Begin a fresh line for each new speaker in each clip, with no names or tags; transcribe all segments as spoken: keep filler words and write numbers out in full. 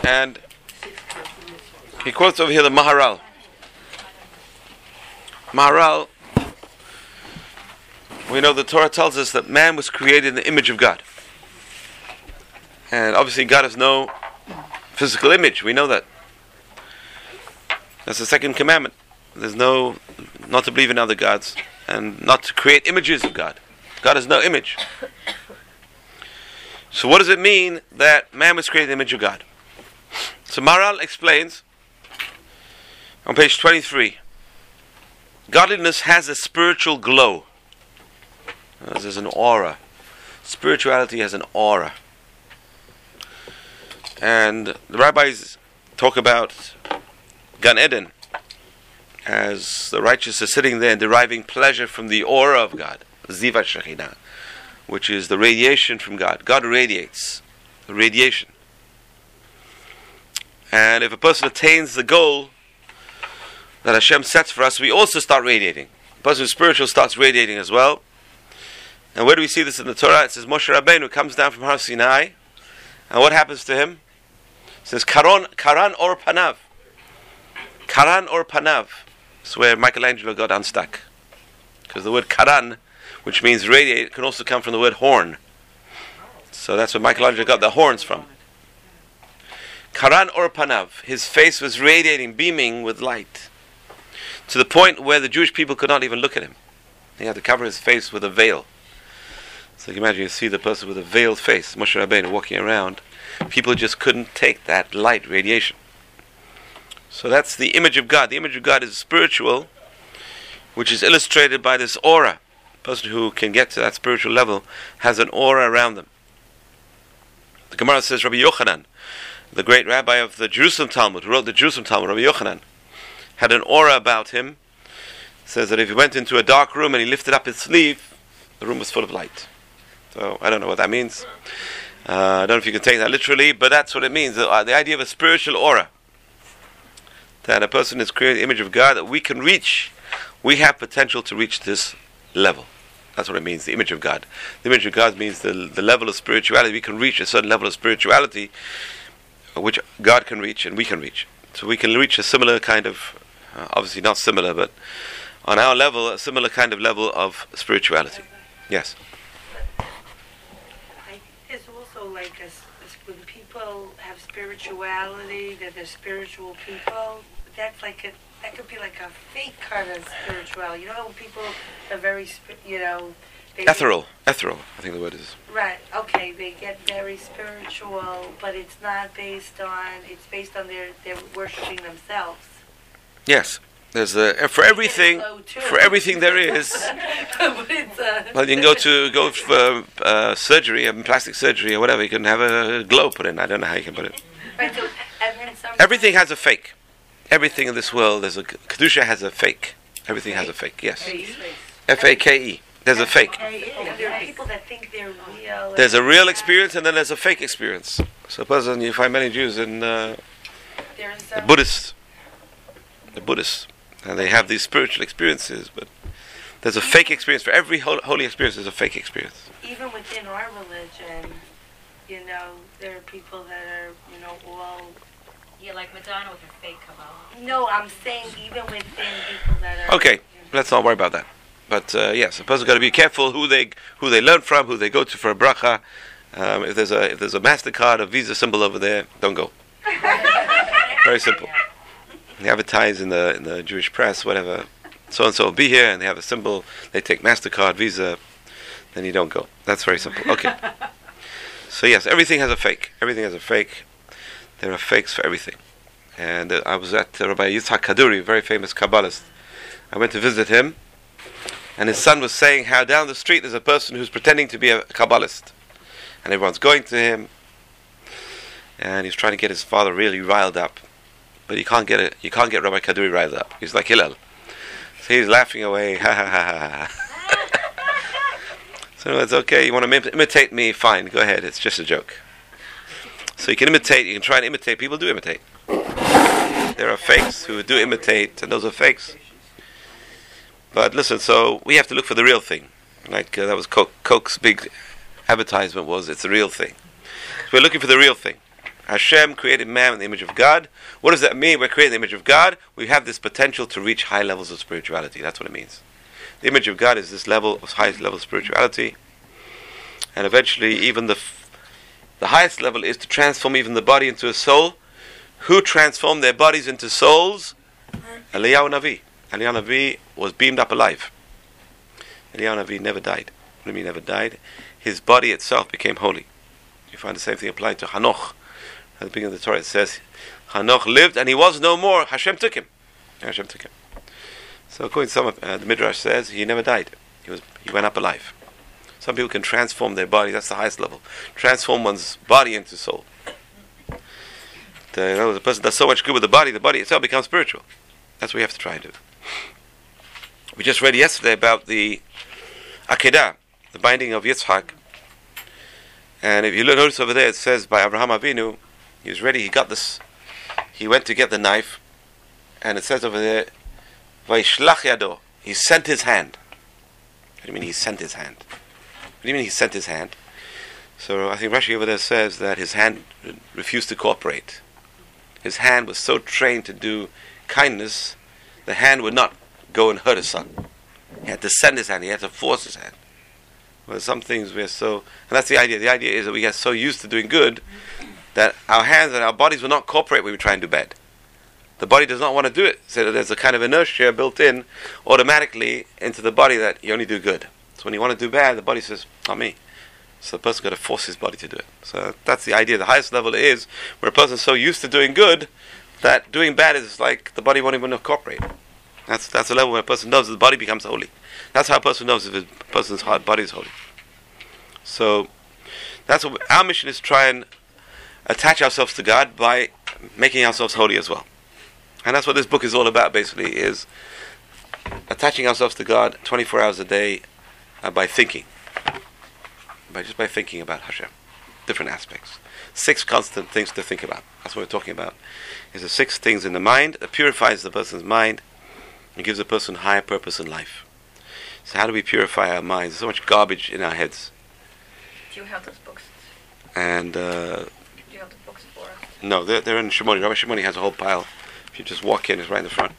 And he quotes over here the Maharal. Maharal, we know the Torah tells us that man was created in the image of God. And obviously God has no physical image, we know that. That's the second commandment. There's no, not to believe in other gods, and not to create images of God. God has no image. So what does it mean that man was created in the image of God? So Maharal explains on page twenty-three, godliness has a spiritual glow. There's an aura. Spirituality has an aura. And the rabbis talk about Gan Eden as the righteous are sitting there and deriving pleasure from the aura of God, Zivat Shekhinah, which is the radiation from God. God radiates, the radiation. And if a person attains the goal that Hashem sets for us, we also start radiating. A person who's spiritual starts radiating as well. And where do we see this in the Torah? It says Moshe Rabbeinu comes down from Har Sinai, and what happens to him? It says Karan, Karan or Panav. Karan or Panav. That's where Michelangelo got unstuck. Because the word Karan, which means radiate, can also come from the word horn. So that's where Michelangelo got the horns from. Karan or Panav. His face was radiating, beaming with light, to the point where the Jewish people could not even look at him. He had to cover his face with a veil. So you can imagine, you see the person with a veiled face, Moshe Rabbeinu, walking around. People just couldn't take that light radiation. So that's the image of God. The image of God is spiritual, which is illustrated by this aura. A person who can get to that spiritual level has an aura around them. The Gemara says Rabbi Yochanan, the great rabbi of the Jerusalem Talmud, who wrote the Jerusalem Talmud, Rabbi Yochanan, had an aura about him. It says that if he went into a dark room and he lifted up his sleeve, the room was full of light. So I don't know what that means. Uh, I don't know if you can take that literally, but that's what it means. The, uh, the idea of a spiritual aura. That a person is created in the image of God, that we can reach. We have potential to reach this level. That's what it means, the image of God. The image of God means the, the level of spirituality. We can reach a certain level of spirituality which God can reach and we can reach. So we can reach a similar kind of, uh, obviously not similar, but on our level, a similar kind of level of spirituality. Yes?
There's also like a, when people have spirituality, that they're spiritual people, that's like a, that could be like a fake kind of spirituality. You know when people are very, you know, they
ethereal, ethereal, I think the word is.
Right, okay, they get very spiritual, but it's not based on, it's based on their, their worshipping themselves.
Yes. There's a, for everything, for everything there is. Well, you can go to go for uh, surgery, um, plastic surgery or whatever. You can have a glow put in. I don't know how you can put it.
Right, so,
everything has a fake. Everything in this world, there's a kedusha has a fake. Everything has a fake. Yes. F A K E. There's a fake.
There are people that think they're real.
There's a real experience and then there's a fake experience. Suppose you find many Jews in uh, the Buddhists. The Buddhists. And they have these spiritual experiences, but there's a fake experience. For every holy experience, there's a fake experience.
Even within our religion, you know, there are people that are, you know, all...
Yeah, like Madonna with her fake Kabbalah.
No, I'm saying even within people that are...
Okay,
you know,
let's not worry about that. But uh, yes, a person's got to be careful who they who they learn from, who they go to for a bracha. Um, if there's a if there's a MasterCard, a Visa symbol over there, don't go. Very simple. They advertise in the in the Jewish press, whatever, so and so will be here, and they have a symbol. They take MasterCard, Visa, then you don't go. That's very simple. Okay. So yes, everything has a fake. Everything has a fake. There are fakes for everything. And uh, I was at uh, Rabbi Yitzhak Kaduri, a very famous Kabbalist. I went to visit him, and his son was saying how down the street there's a person who's pretending to be a Kabbalist, and everyone's going to him, and he's trying to get his father really riled up. But you can't get it. You can't get Rabbi Kaduri riled up. He's like Hillel. So he's laughing away. Ha ha ha ha. So it's okay. You want to im- imitate me? Fine. Go ahead. It's just a joke. So you can imitate. You can try and imitate. People do imitate. There are fakes who do imitate, and those are fakes. But listen. So we have to look for the real thing. Like uh, that was Coke. Coke's big advertisement was, it's the real thing. So we're looking for the real thing. Hashem created man in the image of God. What does that mean? We're created in the image of God. We have this potential to reach high levels of spirituality. That's what it means. The image of God is this level of highest level of spirituality. And eventually, even the f- the highest level is to transform even the body into a soul. Who transformed their bodies into souls? Eliyahu Navi. Eliyahu Navi was beamed up alive. Eliyahu Navi never died. What do you mean never died? His body itself became holy. You find the same thing applied to Hanoch. At the beginning of the Torah it says, Hanoch lived and he was no more. Hashem took him. Hashem took him. So according to some of uh, the Midrash says, he never died. He was he went up alive. Some people can transform their body. That's the highest level. Transform one's body into soul. The, you know, the person does so much good with the body, the body itself becomes spiritual. That's what we have to try and do. We just read yesterday about the Akedah, the binding of Yitzhak. And if you notice over there, it says by Abraham Avinu, he was ready, he got this, he went to get the knife, and it says over there, Vaishlach yado, he sent his hand. What do you mean he sent his hand? What do you mean he sent his hand? So I think Rashi over there says that his hand refused to cooperate. His hand was so trained to do kindness, the hand would not go and hurt his son. He had to send his hand, he had to force his hand. Well, some things we're so, and that's the idea. The idea is that we get so used to doing good that our hands and our bodies will not cooperate when we try and do bad. The body does not want to do it, so that there's a kind of inertia built in automatically into the body that you only do good. So when you want to do bad, the body says, not me. So the person's got to force his body to do it. So that's the idea. The highest level is where a person's so used to doing good that doing bad is like the body won't even cooperate. That's that's the level where a person knows that the body becomes holy. That's how a person knows if a person's heart, body is holy. So that's what our mission is, to try and attach ourselves to God by making ourselves holy as well. And that's what this book is all about, basically, is attaching ourselves to God twenty-four hours a day uh, by thinking. By just by thinking about Hashem. Different aspects. Six constant things to think about. That's what we're talking about. Is the six things in the mind that purifies the person's mind and gives a person higher purpose in life. So how do we purify our minds? There's so much garbage in our heads.
Do you have those books?
And uh,
Do you have the books for us?
no, they're, they're in Shimoni. Rabbi Shimoni has a whole pile. If you just walk in, it's right in the front.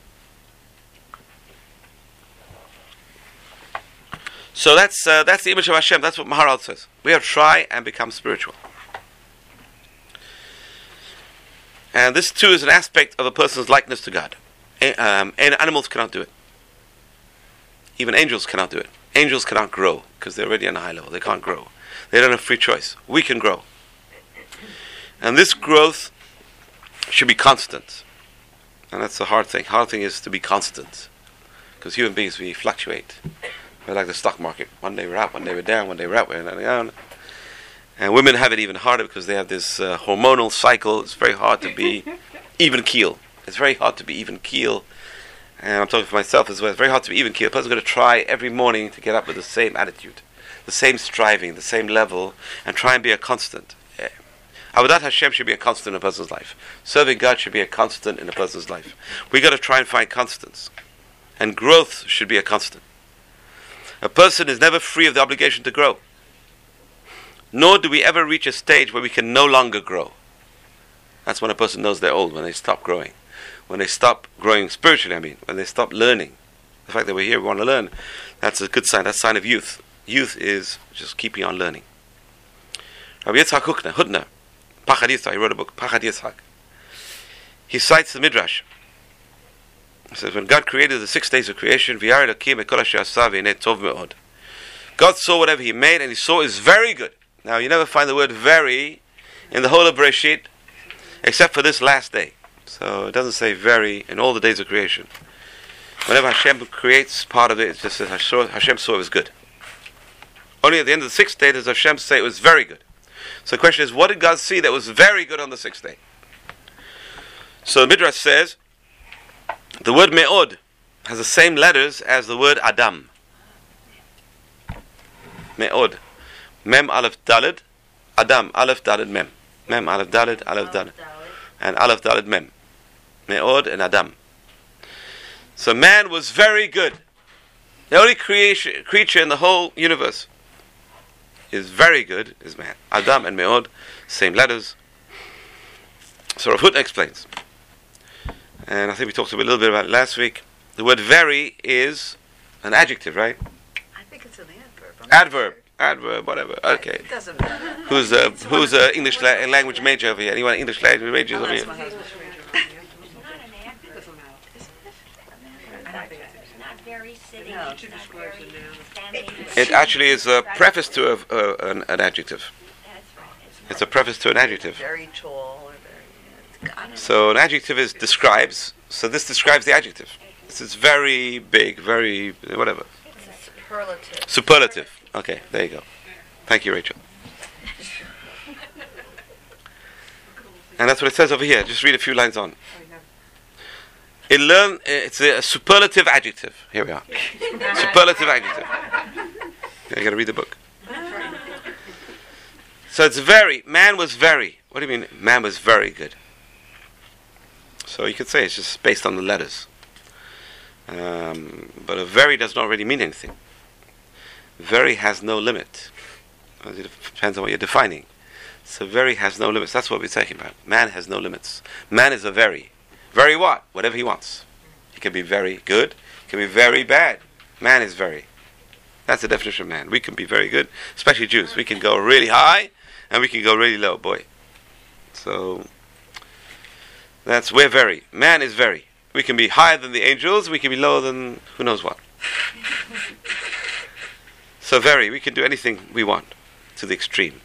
So that's uh, that's the image of Hashem. That's what Maharal says. We have to try and become spiritual. And this too is an aspect of a person's likeness to God. A- um, and animals cannot do it. Even angels cannot do it. Angels cannot grow because they're already on a high level. They can't grow. They don't have free choice. We can grow. And this growth should be constant. And that's the hard thing. Hard thing is to be constant. Because human beings, we fluctuate. We're like the stock market. One day we're up, one day we're down, one day we're up, one day we're down. And women have it even harder because they have this uh, hormonal cycle. It's very hard to be even keel. It's very hard to be even keel. And I'm talking for myself as well. It's very hard to be even keel. A person's going to try every morning to get up with the same attitude, the same striving, the same level, and try and be a constant. Yeah. Avodat Hashem should be a constant in a person's life. Serving God should be a constant in a person's life. We got to try and find constants. And growth should be a constant. A person is never free of the obligation to grow. Nor do we ever reach a stage where we can no longer grow. That's when a person knows they're old, when they stop growing. When they stop growing spiritually, I mean, when they stop learning. The fact that we're here, we want to learn, that's a good sign. That's a sign of youth. Youth is just keeping on learning. Rabbi Yitzhak Hutner, Hutner, Pachad Yitzhak, he wrote a book, Pachad Yitzhak. He cites the Midrash. He says, when God created the six days of creation, God saw whatever He made, and He saw is very good. Now, you never find the word very in the whole of Bereshit, except for this last day. So it doesn't say very in all the days of creation. Whenever Hashem creates part of it, it just says Hashem saw it was good. Only at the end of the sixth day does Hashem say it was very good. So the question is, what did God see that was very good on the sixth day? So the Midrash says, the word me'od has the same letters as the word Adam. Me'od. Mem Aleph Daled, Adam Aleph Daled Mem. Mem Aleph Daled, Aleph Daled. And Aleph Daled Mem. Me'od and Adam. So man was very good. The only creation, creature in the whole universe is very good is man. Adam and Me'od, same letters. So Rav Hutner explains, and I think we talked a little bit about it last week. The word very is an adjective, right?
I think it's an adverb. I'm not
Adverb,
sure.
adverb, whatever. Okay.
It doesn't matter.
Who's a who's a English la- language major over here? Anyone English language major
Oh,
over
that's
here?
my husband's major.
It's not very sitting.
No.
It's not very standing.
It actually is a preface to a, a, an, an adjective.
That's right. It's
It's a preface to an adjective.
Very tall or very. Yeah, it's
So an adjective is describes. So this describes the adjective. This is very big, very whatever.
It's a superlative.
Superlative. Okay, there you go. Thank you, Rachel. And that's what it says over here. Just read a few lines on. It learn. It's a, a superlative adjective. Here we are. Superlative adjective. I got to read the book. So it's very. Man was very. What do you mean? Man was very good. So you could say it's just based on the letters. Um, but a very does not really mean anything. Very has no limit. It depends on what you're defining. So very has no limits. That's what we're talking about. Man has no limits. Man is a very. Very what? Whatever he wants. He can be very good. He can be very bad. Man is very. That's the definition of man. We can be very good, especially Jews. We can go really high and we can go really low, boy. So that's we're very. Man is very. We can be higher than the angels. We can be lower than who knows what. So very. We can do anything we want to the extreme.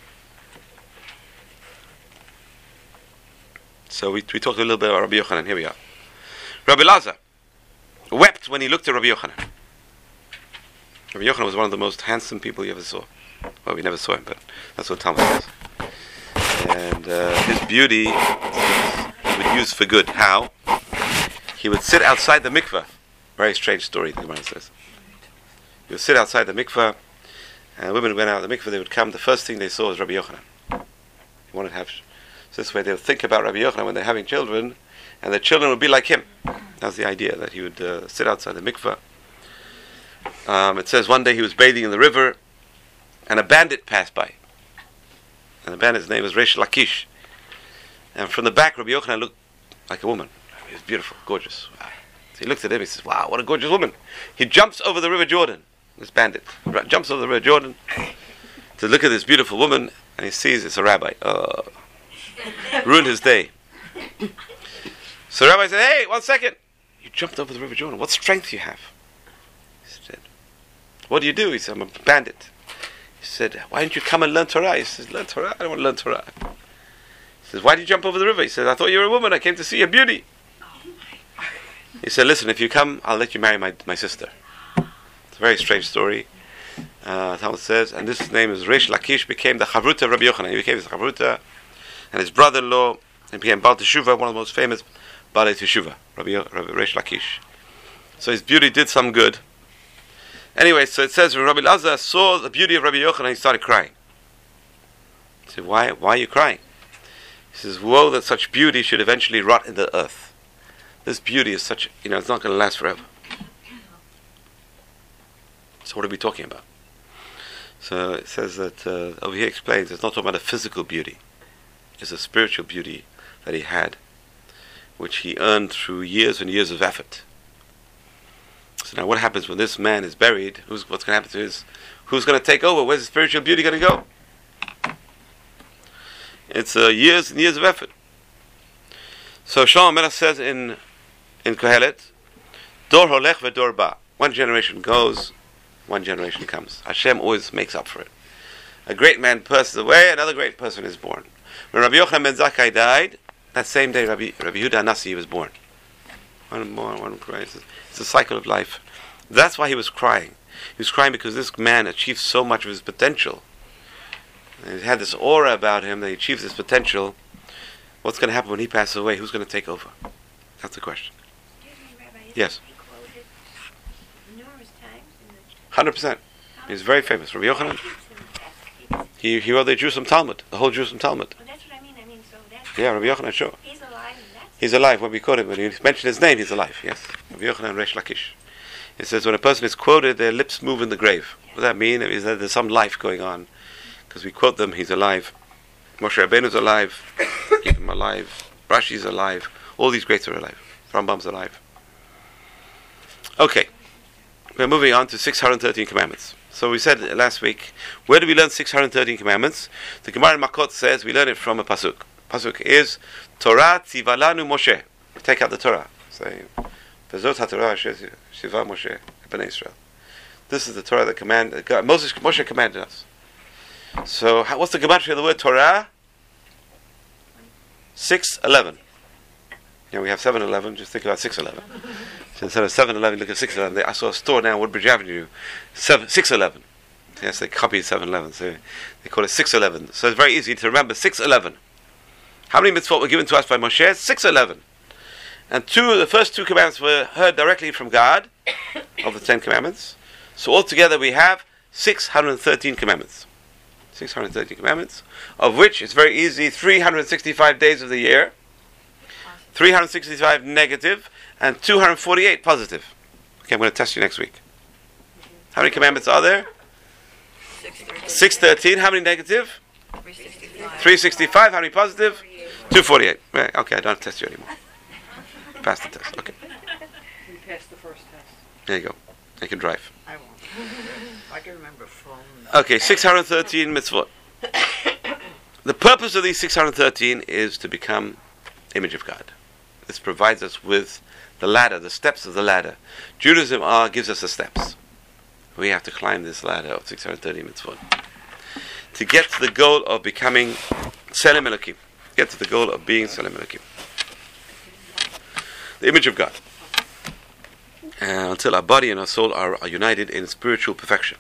So we we talked a little bit about Rabbi Yochanan. Here we are. Rabbi Lazar wept when he looked at Rabbi Yochanan. Rabbi Yochanan was one of the most handsome people you ever saw. Well, we never saw him, but that's what Talmud says. And uh, his beauty he would use for good. How? He would sit outside the mikveh. Very strange story, the Gemara says. He would sit outside the mikveh, and women went out of the mikveh, they would come, the first thing they saw was Rabbi Yochanan. He wanted to have... So this way they would think about Rabbi Yochanan when they're having children, and the children would be like him. That's the idea, that he would uh, sit outside the mikveh. Um, it says one day he was bathing in the river, and a bandit passed by. And the bandit's name was Reish Lakish. And from the back, Rabbi Yochanan looked like a woman. He was beautiful, gorgeous. Wow. So he looks at him, he says, wow, what a gorgeous woman. He jumps over the river Jordan, this bandit. Jumps over the river Jordan to look at this beautiful woman, and he sees it's a rabbi. Oh, ruined his day. So the rabbi said, hey, one second. You jumped over the river Jordan. What strength you have? He said, what do you do? He said, I'm a bandit. He said, why didn't you come and learn Torah? He says, learn Torah? I don't want to learn Torah. He says, why did you jump over the river? He said, I thought you were a woman. I came to see your beauty. He said, listen, if you come, I'll let you marry my, my sister. It's a very strange story. Uh, Talmud says, and this name is Reish Lakish, became the Chavruta of Rabbi Yochanan. He became his Chavruta, and his brother-in-law, and became Baal Teshuvah, one of the most famous Baal Teshuvah, Rabbi, Rabbi Reish Lakish. So his beauty did some good. Anyway, so it says, when Rabbi Lazar saw the beauty of Rabbi Yochanan, he started crying. He said, why, why are you crying? He says, woe that such beauty should eventually rot in the earth. This beauty is such, you know, it's not going to last forever. So what are we talking about? So it says that, uh, over here explains, it's not talking about a physical beauty. It's a spiritual beauty that he had, which he earned through years and years of effort. So now what happens when this man is buried? Who's, what's going to happen to his, who's going to take over? Where's the spiritual beauty going to go? It's uh, years and years of effort. So Shlomo Melech says in in Kohelet, Dor holech v'dor ba. One generation goes, one generation comes. Hashem always makes up for it. A great man passes away, another great person is born. When Rabbi Yochanan ben Zakkai died, that same day Rabbi, Rabbi Yehuda Hanassi was born. One more, one cries. It's a cycle of life. That's why he was crying. He was crying because this man achieved so much of his potential. And he had this aura about him that he achieves his potential. What's going to happen when he passes away? Who's going to take over? That's the question.
Excuse me, Rabbi, isn't
Yes.
he quoted numerous times in the
one hundred percent. He's very famous. Rabbi Yochanan,
Keeps him- keeps-
he, he wrote the Jerusalem Talmud, the whole Jerusalem Talmud.
well, that's what I mean. I mean, so that's
Yeah, Rabbi Yochanan, sure.
he's alive, and that's
He's alive. When we quote him, when you mention his name, he's alive. Yes. Rabbi Yochanan Reish Lakish. It says when a person is quoted, their lips move in the grave. What does that mean? It means that there's some life going on. Because we quote them, he's alive. Moshe Rabbeinu's alive. Chassidim alive, Rashi's alive, all these greats are alive, Rambam's alive. Okay, we're moving on to six hundred thirteen commandments. So we said last week, where do we learn six hundred thirteen commandments? The Gemara in Makot says we learn it from a pasuk. Pasuk is Torah Tzivalanu Moshe. Take out the Torah. Say, V'zot HaTorah Asher Shiva Moshe Bnei Israel. This is the Torah that command God, Moses Moshe commanded us. So how, what's the gematria of the word Torah? Six eleven. Yeah, we have seven eleven. Just think about six eleven. So instead of seven eleven, look at six eleven. I saw a store now, Woodbridge Avenue, seven six eleven. Yes, they copied seven eleven, so they call it six eleven. So it's very easy to remember six eleven. How many mitzvot were given to us by Moshe? six eleven. And two, the first two commandments were heard directly from God, of the Ten Commandments. So altogether we have six hundred thirteen commandments. six hundred thirteen commandments, of which it's very easy, three hundred sixty-five days of the year, three hundred sixty-five negative, and two hundred forty-eight positive. Okay, I'm going to test you next week. How many commandments are there? six thirteen. How many negative? three sixty-five. How many positive? two forty-eight. Right, okay, I don't have to test you anymore. Pass the test. Okay.
You passed the first test.
There you go. I can drive.
I won't. I can remember from...
Okay, six hundred thirteen mitzvot. The purpose of these six hundred thirteen is to become image of God. This provides us with the ladder, the steps of the ladder. Judaism are, gives us the steps. We have to climb this ladder of six hundred thirteen mitzvot to get to the goal of becoming Tselem Elokim. Get to the goal of being Tselem Elokim. The image of God. Uh, until our body and our soul are, are united in spiritual perfection.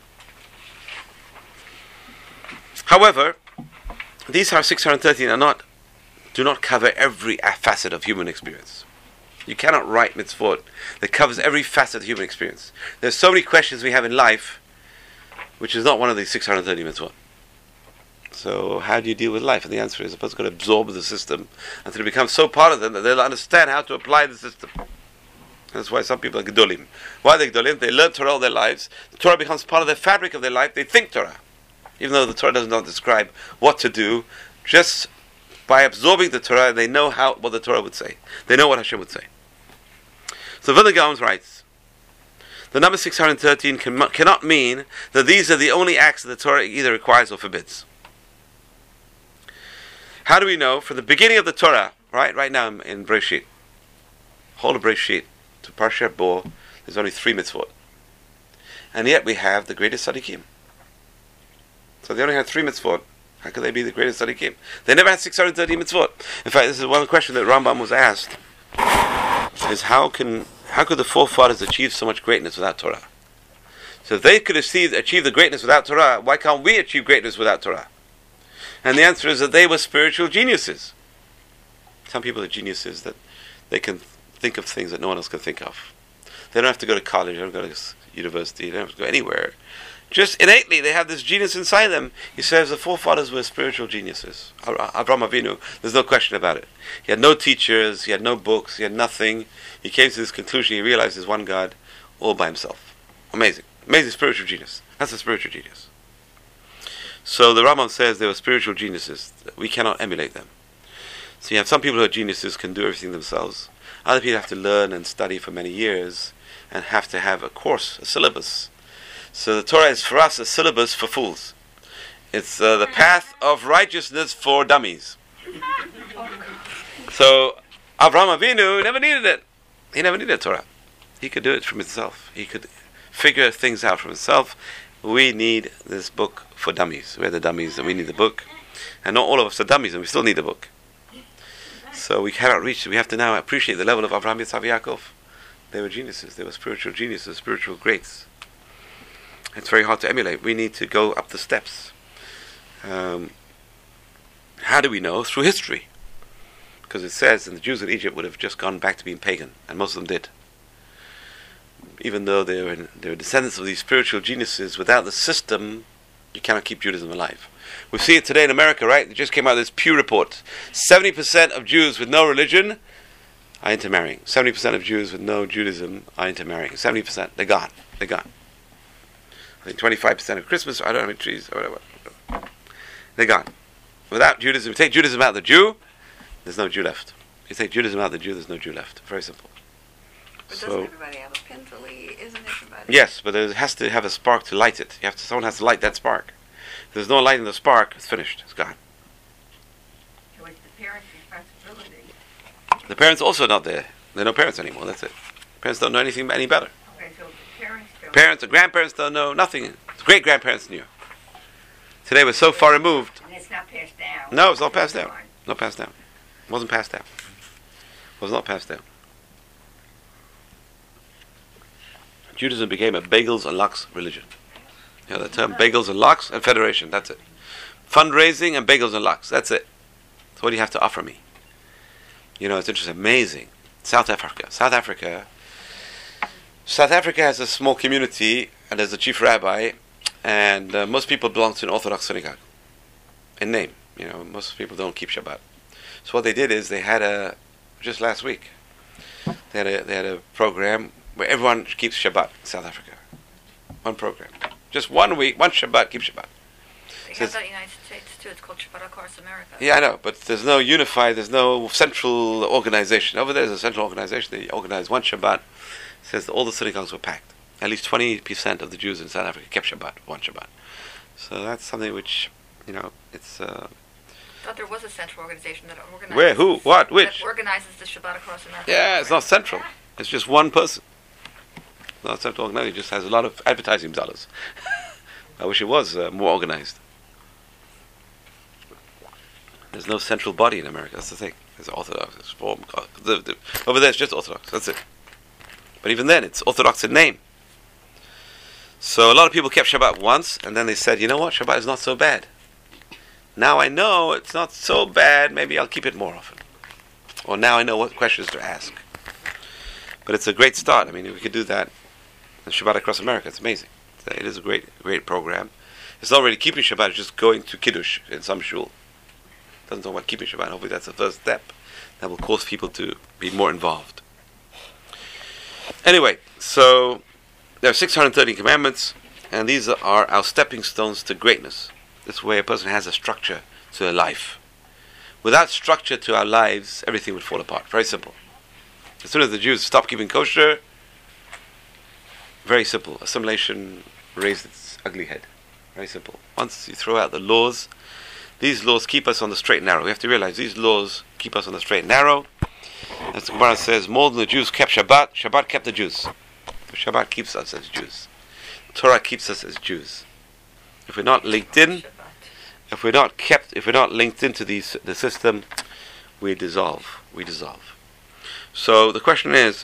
However, these are six hundred thirteen are not, do not cover every facet of human experience. You cannot write mitzvot that covers every facet of human experience. There's so many questions we have in life, which is not one of these six hundred thirty mitzvot. So how do you deal with life? And the answer is a person's got to absorb the system until it becomes so part of them that they'll understand how to apply the system. That's why some people are gedolim. Why are they gedolim? They learn Torah all their lives. The Torah becomes part of the fabric of their life. They think Torah. Even though the Torah does not describe what to do, just by absorbing the Torah, they know how what the Torah would say. They know what Hashem would say. So Vilna Gaon writes, the number six hundred thirteen can, cannot mean that these are the only acts that the Torah either requires or forbids. How do we know? From the beginning of the Torah, right, right now in Breshit, whole of Breshit to Parshat Bo, there's only three mitzvot. And yet we have the greatest tzaddikim. So they only had three mitzvot. How could they be the greatest tzaddikim? They never had six hundred thirty mitzvot. In fact, this is one question that Rambam was asked, is how can how could the forefathers achieve so much greatness without Torah? So if they could achieve, achieve the greatness without Torah, why can't we achieve greatness without Torah? And the answer is that they were spiritual geniuses. Some people are geniuses that they can think of things that no one else can think of. They don't have to go to college, they don't go to university, they don't have to go anywhere. Just innately, they have this genius inside them. He says the forefathers were spiritual geniuses. Avraham Avinu, there's no question about it. He had no teachers, he had no books, he had nothing. He came to this conclusion, he realized there's one God all by himself. Amazing. Amazing spiritual genius. That's a spiritual genius. So the Rambam says they were spiritual geniuses. We cannot emulate them. So you have some people who are geniuses, can do everything themselves. Other people have to learn and study for many years and have to have a course, a syllabus. So the Torah is for us a syllabus for fools. It's uh, the path of righteousness for dummies. So Avraham Avinu never needed it. He never needed Torah. He could do it from himself. He could figure things out for himself. We need this book for dummies. We're the dummies and we need the book. And not all of us are dummies and we still need the book. So we cannot reach, we have to now appreciate the level of Avraham, Yitzhak, Yaakov. They were geniuses. They were spiritual geniuses, spiritual greats. It's very hard to emulate. We need to go up the steps. Um, how do we know? Through history. Because it says that the Jews in Egypt would have just gone back to being pagan, and most of them did. Even though they were, they were descendants of these spiritual geniuses, without the system, you cannot keep Judaism alive. We see it today in America, right? It just came out this Pew report. seventy percent of Jews with no religion are intermarrying. seventy percent of Jews with no Judaism are intermarrying. seventy percent. They're gone. They're gone. I think twenty-five percent of Christmas, I don't know how many trees, or whatever. They're gone. Without Judaism, take Judaism out of the Jew, there's no Jew left. You take Judaism out of the Jew, there's no Jew left. Very simple.
But
So-
doesn't everybody have a pentily? Isn't everybody?
Yes, but it has to have a spark to light it. You have to. Someone has to light that spark. If there's no light in the spark, it's finished. It's gone.
So it's the parents' responsibility.
The parents also not there. There are no parents anymore. That's it. Parents don't know anything any better.
Okay, so the parents don't.
Parents or grandparents don't know nothing. Great grandparents knew. Today we're so far removed.
And it's not passed down.
No, it's not passed down. Not passed down. It wasn't passed down. It was not passed down. Judaism became a bagels and lox religion. You know the term bagels and lox and federation. That's it. Fundraising and bagels and lox. That's it. So what do you have to offer me? You know, it's interesting. Amazing. South Africa. South Africa. South Africa has a small community, and there's a chief rabbi, and uh, most people belong to an Orthodox synagogue. In name, you know, most people don't keep Shabbat. So what they did is they had a just last week. They had a they had a program where everyone keeps Shabbat in South Africa. One program, just one week, one Shabbat, keep Shabbat.
They
Says-
have that in the United States too. It's called Shabbat Across America.
Yeah, I know, but there's no unified, there's no central organization. Over there, there's a central organization. They organize one Shabbat. It says that all the synagogues were packed. At least twenty percent of the Jews in South Africa kept Shabbat, one Shabbat. So that's something which, you know, it's... Uh,
I thought there was a central organization that organizes.
Where? Who? What? Which?
That organizes the Shabbat Across America.
yeah, it's not central. It's just one person. It's not central organized. It just has a lot of advertising dollars. I wish it was uh, more organized. There's no central body in America. That's the thing. There's Orthodox. It's form, the, the, over there, it's just Orthodox. That's it. But even then, it's Orthodox in name. So a lot of people kept Shabbat once, and then they said, you know what? Shabbat is not so bad. Now I know it's not so bad. Maybe I'll keep it more often. Or now I know what questions to ask. But it's a great start. I mean, if we could do that in Shabbat Across America, it's amazing. It is a great, great program. It's not really keeping Shabbat, it's just going to Kiddush in some shul. It doesn't talk about keeping Shabbat. Hopefully that's the first step that will cause people to be more involved. Anyway, so there are six hundred thirty commandments, and these are our stepping stones to greatness. This way a person has a structure to their life. Without structure to our lives, everything would fall apart. Very simple. As soon as the Jews stopped keeping kosher, very simple. Assimilation raised its ugly head. Very simple. Once you throw out the laws, these laws keep us on the straight and narrow. We have to realize these laws keep us on the straight and narrow. As the Gemara says, more than the Jews kept Shabbat, Shabbat kept the Jews. Shabbat keeps us as Jews. Torah keeps us as Jews. If we're not linked in, if we're not kept, if we're not linked into these, the system, we dissolve. We dissolve. So the question is,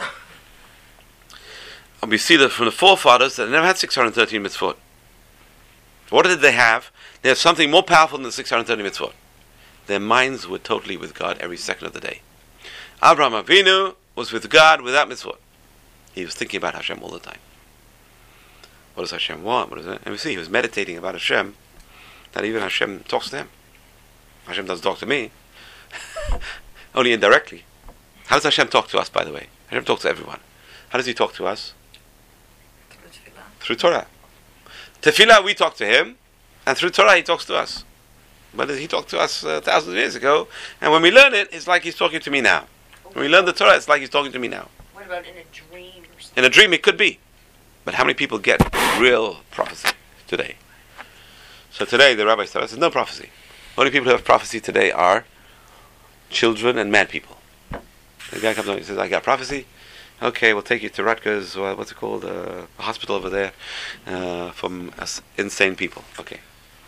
we see that from the forefathers that they never had six hundred thirteen mitzvot. What did they have? They have something more powerful than the six hundred thirty mitzvot. Their minds were totally with God every second of the day. Abraham Avinu was with God without mitzvot. He was thinking about Hashem all the time. What does Hashem want? What is it? And we see he was meditating about Hashem, that even Hashem talks to him. Hashem doesn't talk to me. Only indirectly. How does Hashem talk to us, by the way? Hashem talks to everyone. How does he talk to us?
Through tefillah.
Through Torah. Tefillah, we talk to him, and through Torah, he talks to us. But he talked to us uh, thousands of years ago, and when we learn it, it's like he's talking to me now. When we learn the Torah, it's like he's talking to me now.
What about in a dream or something?
In a dream, it could be. But how many people get real prophecy today? So today, the rabbis tell us there's no prophecy. The only people who have prophecy today are children and mad people. The guy comes on and says, I got prophecy. Okay, we'll take you to Rutgers, or what's it called, uh, a hospital over there, uh, from us insane people. Okay.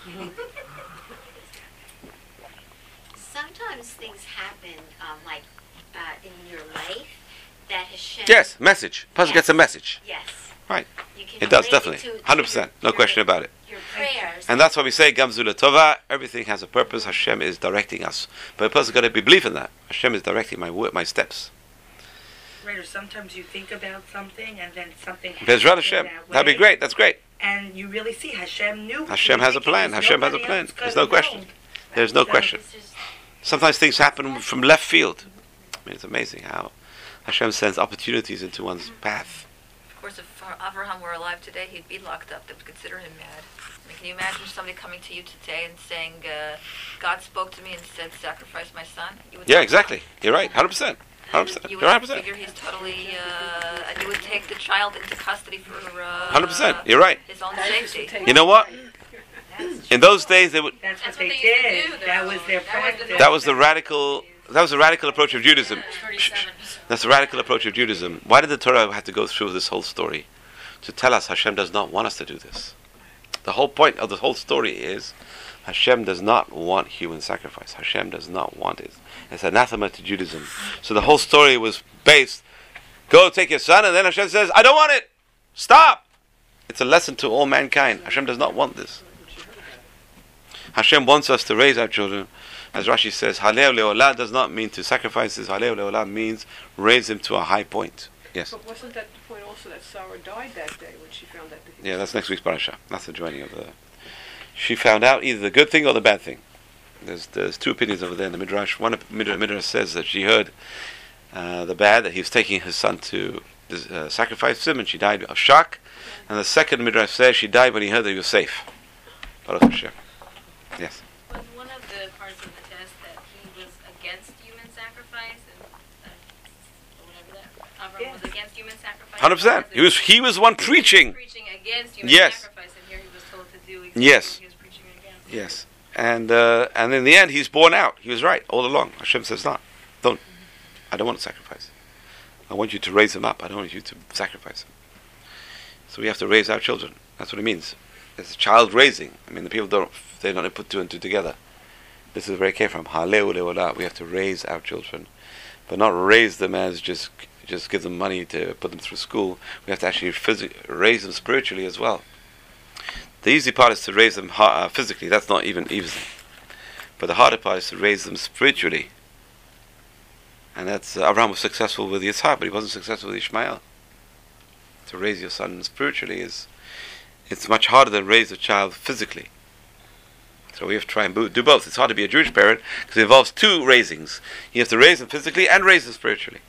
Sometimes things happen, um, like uh, in your life, that Hashem.
Yes, message. Person
Yes.
gets a message.
Yes.
Right.
You can
It does,
relate
definitely.
to-
one hundred percent. No
your-
question about it.
Your prayers.
And that's why we say, Gamzula Tova, everything has a purpose. Hashem is directing us. But a person's got to be belief in that. Hashem is directing my work, my steps.
Right, or sometimes you think about something and then something happens.
Bezrat Hashem.
that
That'd be
way,
great. That's great.
And you really see Hashem knew.
Hashem has a plan. Hashem has a plan. There's no question. There's no
So-
question.
It's just-
Sometimes things happen from left field. I mean, it's amazing how Hashem sends opportunities into one's path.
Of
course, if Avraham were alive today, he'd be locked up. They would consider him mad. I mean, can you imagine somebody coming to you today and saying, uh, God spoke to me and said, sacrifice my son? You would
Yeah, exactly. You're right. one hundred percent. one hundred percent.
You
You're
would
one hundred percent.
figure he's totally, uh, and you would take the child into custody for uh,
one hundred percent. You're right.
his own safety.
You know what? In those days, they would.
That's,
That's
what
what
they,
they used to
did.
do, though.
That was their
That was the-
practice.
That was the radical. That was the radical approach of Judaism. That's the radical approach of Judaism. Why did the Torah have to go through this whole story? To tell us Hashem does not want us to do this. The whole point of the whole story is Hashem does not want human sacrifice. Hashem does not want it. It's anathema to Judaism. So the whole story was based, go take your son, and then Hashem says, I don't want it. Stop. It's a lesson to all mankind. Hashem does not want this. Hashem wants us to raise our children. As Rashi says, Haleo Leolah does not mean to sacrifice this. Haleo Leolah means raise him to a high point. Yes.
But wasn't that the point also that Sarah died that day when she found that? The
Yeah, that's next week's parasha. That's the joining of the. She found out either the good thing or the bad thing. There's there's two opinions over there in the midrash. One midrash, midrash says that she heard uh, the bad, that he was taking his son to uh, sacrifice him, and she died of shock. And the second midrash says she died when he heard that he was safe. Baruch Hashem. Yes.
Was one of the parts of the test that he was against human sacrifice, and uh, whatever that Avram
Yeah.
was against human sacrifice?
one hundred percent. He was he was one preaching.
preaching against human
Yes.
sacrifice, and here he was told to do exactly
Yes.
what he was preaching against.
Yes. And uh, and in the end, he's borne out. He was right all along. Hashem says, "No, don't. I don't want to sacrifice. I want you to raise him up. I don't want you to sacrifice him." So we have to raise our children. That's what it means. It's child raising. I mean, the people don't. They don't put two and two together. This is where it came from. Haleu leolah. We have to raise our children, but not raise them as just just give them money to put them through school. We have to actually phys- raise them spiritually as well. The easy part is to raise them uh, physically. That's not even easy. But the harder part is to raise them spiritually. And that's uh, Abraham was successful with Yitzhak, but he wasn't successful with Ishmael. To raise your son spiritually is it's much harder than raise a child physically. So we have to try and bo- do both. It's hard to be a Jewish parent because it involves two raisings. You have to raise them physically and raise them spiritually.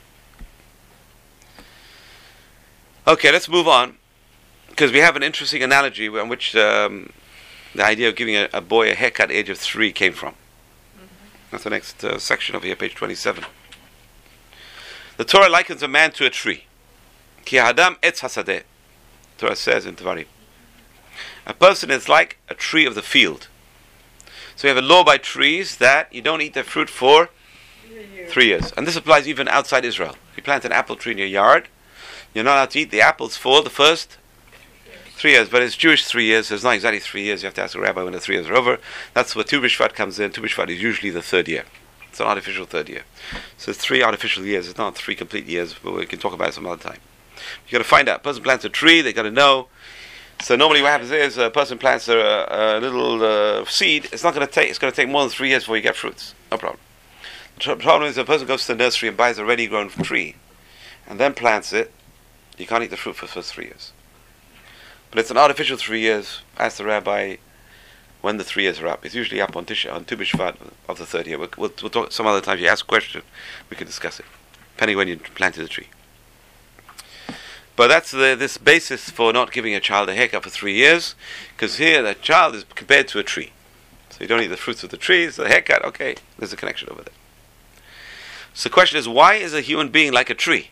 Okay, let's move on. Because we have an interesting analogy on which um, the idea of giving a, a boy a haircut at the age of three came from. Mm-hmm. That's the next uh, section over here, page twenty-seven. The Torah likens a man to a tree. Ki Adam etz hasadeh. Torah says in Devarim. A person is like a tree of the field. So we have a law by trees that you don't eat their fruit for three years. And this applies even outside Israel. If you plant an apple tree in your yard, you're not allowed to eat the apples for the first three years. But it's Jewish three years, so it's not exactly three years. You have to ask a rabbi when the three years are over. That's where Tu B'Shvat comes in. Tu B'Shvat is usually the third year. It's an artificial third year. So it's three artificial years. It's not three complete years, but we can talk about it some other time. You've got to find out. A person plants a tree, they've got to know. So normally what happens is a person plants a, a little uh, seed. It's not going to take. It's going to take more than three years before you get fruits. No problem. The tr- problem is a person goes to the nursery and buys a ready grown tree, and then plants it. You can't eat the fruit for the first three years. But it's an artificial three years. Ask the rabbi when the three years are up. It's usually up on Tish on Tu B'Shvat of the third year. We'll, we'll, we'll talk some other time. If you ask a question, we can discuss it, depending when you planted the tree. But that's the, this basis for not giving a child a haircut for three years, because here the child is compared to a tree. So you don't eat the fruits of the trees, the haircut, okay, there's a connection over there. So the question is, why is a human being like a tree?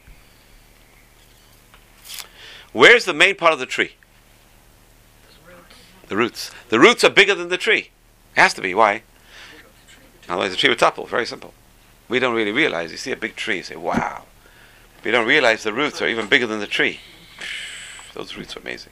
Where's the main part of the tree? The roots. The roots are bigger than the tree. It has to be. Why? Otherwise the tree would topple. Very simple. We don't really realize. You see a big tree, you say, wow. We don't realize the roots are even bigger than the tree. Those roots are amazing.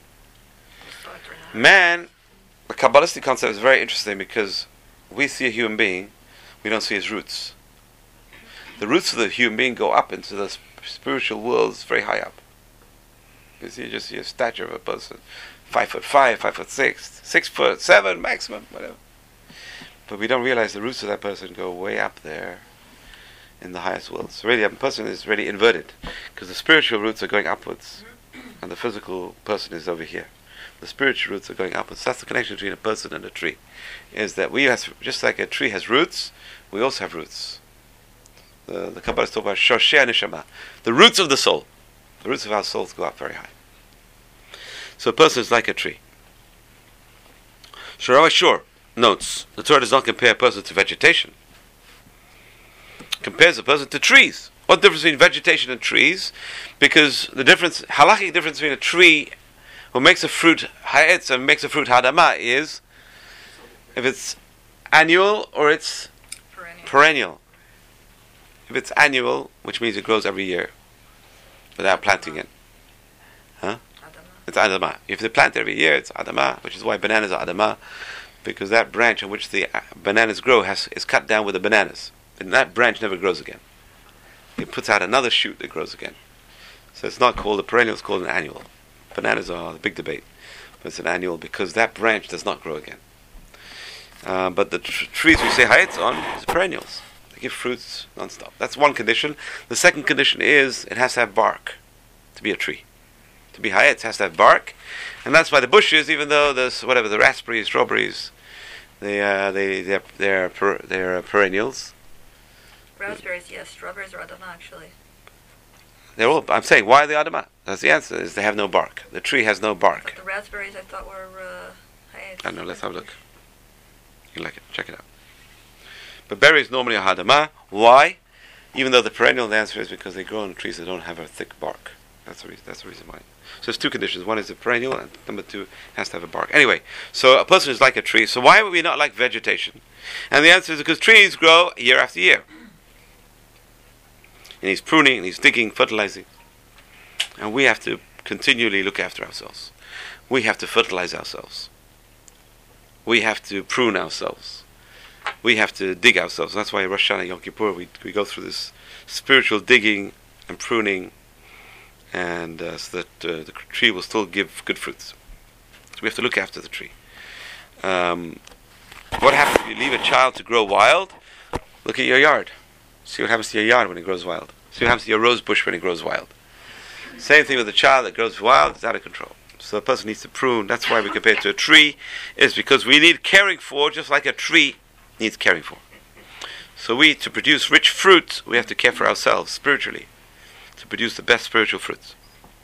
Man, the Kabbalistic concept is very interesting because we see a human being, we don't see his roots. The roots of the human being go up into the spiritual worlds very high up. You see, you just see a stature of a person, five foot five, five foot six, six foot seven maximum, whatever. But we don't realize the roots of that person go way up there in the highest worlds. So really, a person is really inverted because the spiritual roots are going upwards, and the physical person is over here. The spiritual roots are going upwards. That's the connection between a person and a tree. Is that we have, just like a tree has roots, we also have roots. The the Kabbalah talk about shoshei neshama, the roots of the soul. The roots of our souls go up very high. So a person is like a tree. So Rabbi Shor notes, the Torah does not compare a person to vegetation. It compares a person to trees. What difference between vegetation and trees? Because the difference, halachic difference between a tree who makes a fruit ha'etz and makes a fruit hadama is if it's annual or it's
Perennial.
perennial. If it's annual, which means it grows every year without planting it. Huh?
Adama.
It's adama. If they plant every year, it's adama, which is why bananas are adama, because that branch on which the uh, bananas grow has is cut down with the bananas. And that branch never grows again. It puts out another shoot that grows again. So it's not called a perennial, it's called an annual. Bananas are the big debate. But it's an annual because that branch does not grow again. Uh, but the tr- trees we say hayetz on is perennials. They give fruits non-stop. That's one condition. The second condition is it has to have bark to be a tree. To be hayetz, it has to have bark. And that's why the bushes, even though there's whatever, the raspberries, strawberries, they, uh, they, they're, they're, per, they're uh, perennials.
Raspberries, yes. Strawberries are Adama, actually.
They're all, I'm saying, why are they adama? That's the answer, is they have no bark. The tree has no bark.
But the raspberries I thought were uh, hayetz.
I don't know, let's have a look. You like it, check it out. But berries normally are hadama. Why? Even though the perennial, the answer is because they grow on trees that don't have a thick bark. That's the reason, that's the reason why. So there's two conditions. One is a perennial, and number two, it has to have a bark. Anyway, so a person is like a tree. So why would we not like vegetation? And the answer is because trees grow year after year. And he's pruning, and he's digging, fertilizing. And we have to continually look after ourselves. We have to fertilize ourselves. We have to prune ourselves. We have to dig ourselves. That's why Rosh Hashanah, Yom Kippur, we, we go through this spiritual digging and pruning, and uh, so that uh, the tree will still give good fruits. So we have to look after the tree. Um, what happens if you leave a child to grow wild? Look at your yard. See what happens to your yard when it grows wild. See what happens to your rose bush when it grows wild. Same thing with a child that grows wild, it's out of control. So a person needs to prune. That's why we compare it to a tree, is because we need caring for, just like a tree needs caring for. So we, to produce rich fruit, we have to care for ourselves spiritually, to produce the best spiritual fruits.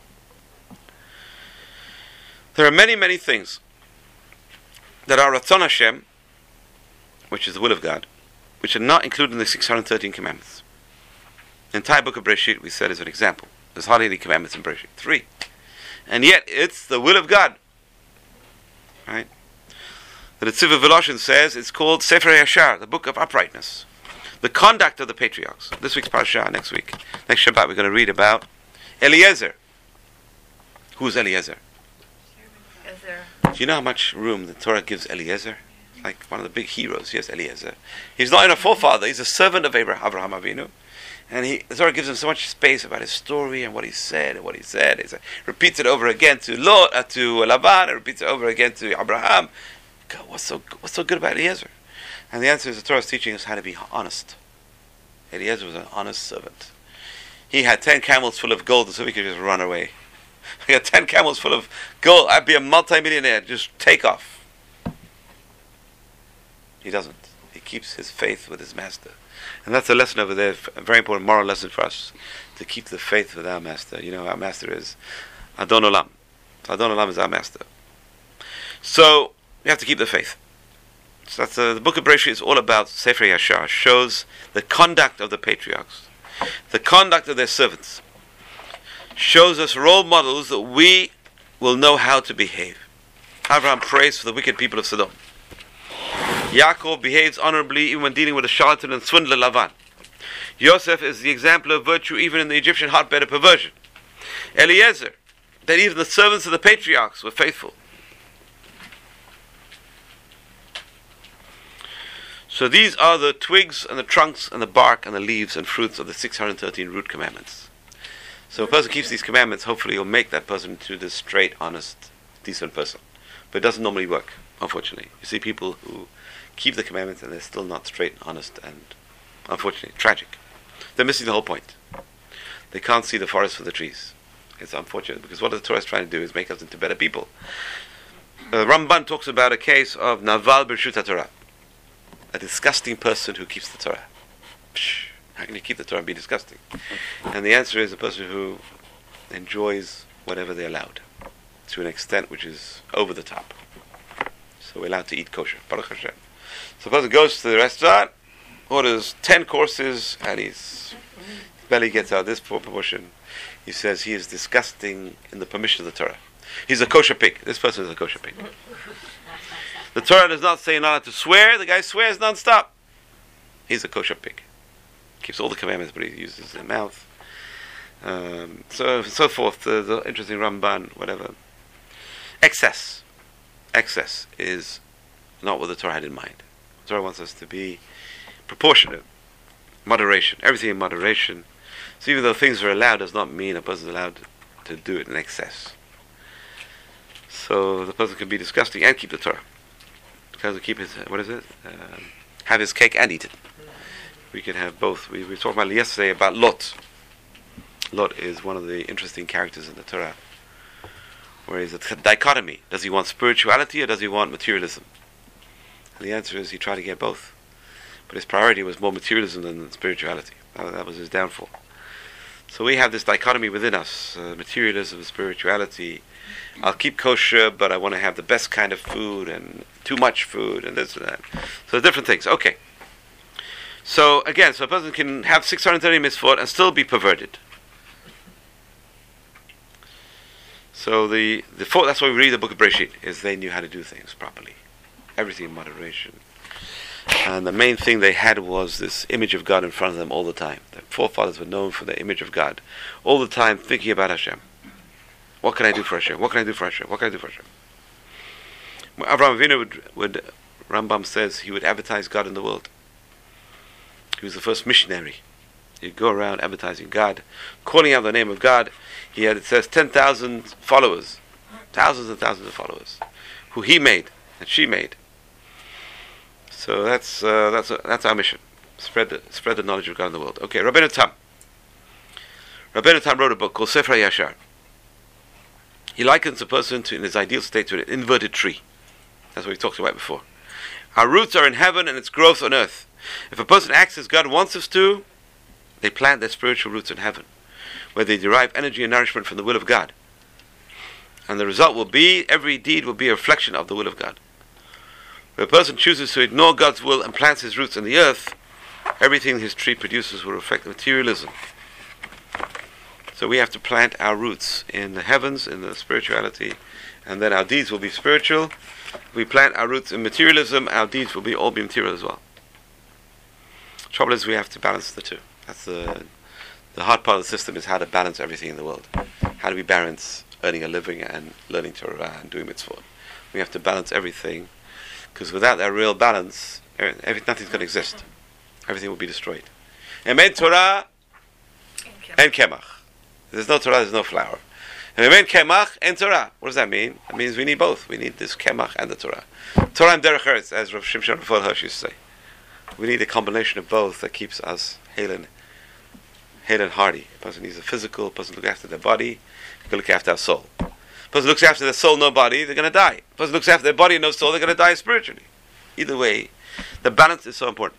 There are many, many things that are Ratzon Hashem, which is the will of God, which are not included in the six hundred thirteen commandments. The entire book of Bereshit, we said, is an example. There's hardly any commandments in Bereshit. Three. And yet, it's the will of God. Right? The Netziv of Voloshin says it's called Sefer Yashar, the book of uprightness. The conduct of the patriarchs. This week's parasha, next week. Next Shabbat, we're going to read about Eliezer. Who's Eliezer?
Is there?
Do you know how much room the Torah gives Eliezer? Like one of the big heroes. Yes, Eliezer. He's not even a forefather. He's a servant of Abraham, Abraham Avinu. And he, the Torah gives him so much space about his story and what he said and what he said. He repeats it over again to Lot, uh, to Lavan, and repeats it over again to Abraham. God, what's so what's so good about Eliezer? And the answer is the Torah is teaching us how to be honest. Eliezer was an honest servant. He had ten camels full of gold, so he could just run away. He had ten camels full of gold. I'd be a multi-millionaire. Just take off. He doesn't. He keeps his faith with his master. And that's a lesson over there, a very important moral lesson for us, to keep the faith with our master. You know, our master is Adon Olam. Adon Olam is our master. So, we have to keep the faith. So that's uh, the book of Bereshit is all about Sefer Yashar, shows the conduct of the patriarchs, the conduct of their servants, shows us role models that we will know how to behave. Abraham prays for the wicked people of Sodom. Yaakov behaves honorably even when dealing with a charlatan and swindler Lavan. Yosef is the example of virtue even in the Egyptian hotbed of perversion. Eliezer, that even the servants of the patriarchs were faithful. So these are the twigs and the trunks and the bark and the leaves and fruits of the six hundred thirteen root commandments. So if a person keeps these commandments, hopefully he'll make that person into this straight, honest, decent person. But it doesn't normally work, unfortunately. You see people who keep the commandments and they're still not straight, honest, and unfortunately, tragic. They're missing the whole point. They can't see the forest for the trees. It's unfortunate, because what the Torah is trying to do is make us into better people. Uh, Ramban talks about a case of Naval B'Rshut HaTorah, a disgusting person who keeps the Torah. Psh, how can you keep the Torah and be disgusting? And the answer is a person who enjoys whatever they're allowed. to an extent which is over the top. So we're allowed to eat kosher. Baruch Hashem. So a person goes to the restaurant, orders ten courses, and his belly gets out this proportion. He says he is disgusting in the permission of the Torah. He's a kosher pig. This person is a kosher pig. The Torah does not say not to swear. The guy swears non-stop. He's a kosher pig. Keeps all the commandments, but he uses his mouth. Um, so so forth. The, the interesting Ramban, whatever. Excess. Excess is not what the Torah had in mind. The Torah wants us to be proportionate. Moderation. Everything in moderation. So even though things are allowed, does not mean a person is allowed to do it in excess. So the person can be disgusting and keep the Torah. Because to keep his, what is it? Um, have his cake and eat it. We can have both. We, we talked about yesterday about Lot. Lot is one of the interesting characters in the Torah, where he's a dichotomy. Does he want spirituality or does he want materialism? And the answer is he tried to get both. But his priority was more materialism than spirituality. That, that was his downfall. So we have this dichotomy within us, uh, materialism, spirituality. I'll keep kosher, but I want to have the best kind of food and too much food and this and that. So different things. Okay. So again, so a person can have six hundred thirty mitzvot and still be perverted. So the, the four, that's why we read the book of Bereshit, is they knew how to do things properly. Everything in moderation. And the main thing they had was this image of God in front of them all the time. Their forefathers were known for the image of God. All the time thinking about Hashem. What can I do for Hashem? What can I do for Hashem? What can I do for Hashem? Avraham Avinu would, would, Rambam says, he would advertise God in the world. He was the first missionary. He'd go around advertising God, calling out the name of God. He had, it says, ten thousand followers. Thousands and thousands of followers. Who he made, and she made. So that's uh, that's uh, that's our mission. Spread the spread the knowledge of God in the world. Okay, Rabbeinu Tam. Rabbeinu Tam wrote a book called Sefer Yashar. He likens a person to, in his ideal state, to an inverted tree. That's what we talked about before. Our roots are in heaven and its growth on earth. If a person acts as God wants us to, they plant their spiritual roots in heaven, where they derive energy and nourishment from the will of God. And the result will be, every deed will be a reflection of the will of God. If a person chooses to ignore God's will and plants his roots in the earth, everything his tree produces will reflect materialism. So we have to plant our roots in the heavens, in the spirituality, and then our deeds will be spiritual. If we plant our roots in materialism, our deeds will be all be material as well. The trouble is we have to balance the two. That's the the hard part of the system, is how to balance everything in the world. How do we balance earning a living and learning Torah and doing mitzvot? We have to balance everything, because without that real balance, every, nothing's going to exist. Everything will be destroyed. Emet Torah and Kemach. If there's no Torah, there's no flour. Emet Kemach and Torah. What does that mean? It means we need both. We need this Kemach and the Torah. Torah and Derech Eretz, as Rav Shimshon Raphael Hirsch used to say. We need a combination of both that keeps us hale and, hale and hearty. A person needs a physical, a person looks after their body, they can look after our soul. A person looks after their soul, no body, they're going to die. A person looks after their body and no soul, they're going to die spiritually. Either way, the balance is so important.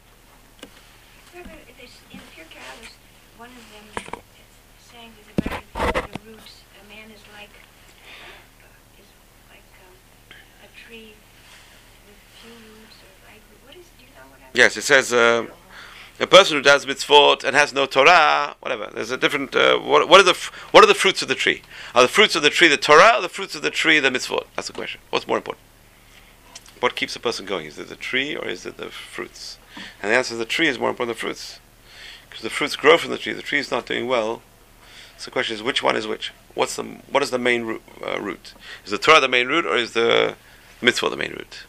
In Pure Cows, one of them is saying that about the roots, a man is like uh, is like um, a tree with few roots, or like what is? Do you know what I'm?
Yes, it says uh, a person who does mitzvot and has no Torah, whatever. There's a different. Uh, what, what are the f- What are the fruits of the tree? Are the fruits of the tree the Torah, or the fruits of the tree the mitzvot? That's the question. What's more important? What keeps a person going? Is it the tree or is it the fruits? And the answer is the tree is more important than the fruits, because the fruits grow from the tree. The tree is not doing well. So the question is, which one is which? What's the what is the main root? Uh, root? Is the Torah the main root, or is the mitzvah the main root?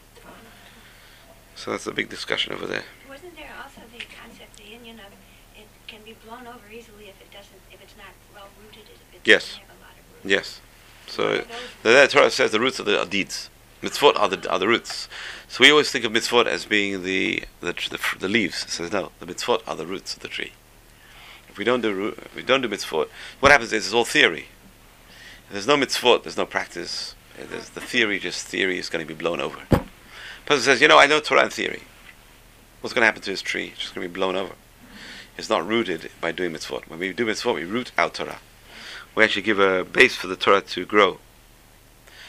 So that's a big discussion over there.
Wasn't there also the concept, the union of it can be blown over easily if it doesn't, if it's not well rooted, if it
Yes.
doesn't have a lot of roots?
Yes. So the, the Torah says the roots of the are deeds. Mitzvot are the are the roots. So we always think of mitzvot as being the the the, the leaves. It says no, the mitzvot are the roots of the tree. If we don't do if we don't do mitzvot, what happens is it's all theory. If there's no mitzvot, there's no practice. If there's the theory, just theory, is going to be blown over. Person says, you know, I know Torah and theory. What's going to happen to this tree? It's just going to be blown over. It's not rooted by doing mitzvot. When we do mitzvot, we root out Torah. We actually give a base for the Torah to grow.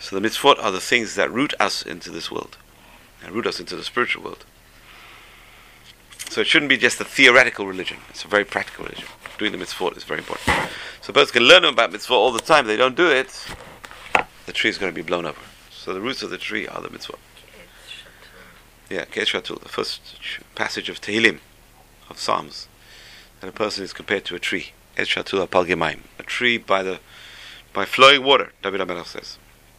So the mitzvot are the things that root us into this world, and root us into the spiritual world. So it shouldn't be just a theoretical religion. It's a very practical religion. Doing the mitzvot is very important. So a person can learn about mitzvot all the time. If they don't do it, the tree is going to be blown over. So the roots of the tree are the mitzvot. Yeah, Ke'et Shatul, the first passage of Tehillim, of Psalms, that a person is compared to a tree. Ke'et Shatul Apal Gemaim, a tree by the by flowing water, David HaMelech says.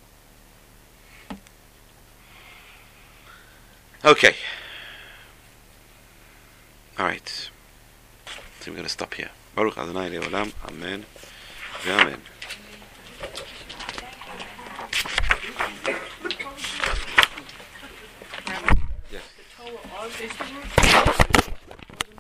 Okay. Alright. So we're going to stop here. Baruch Adonai Le'olam. Amen. Amen.